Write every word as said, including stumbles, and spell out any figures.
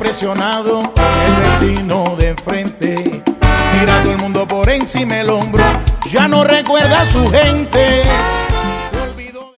impresionado con el vecino de frente. Mira todo el mundo por encima del hombro, ya no recuerda a su gente.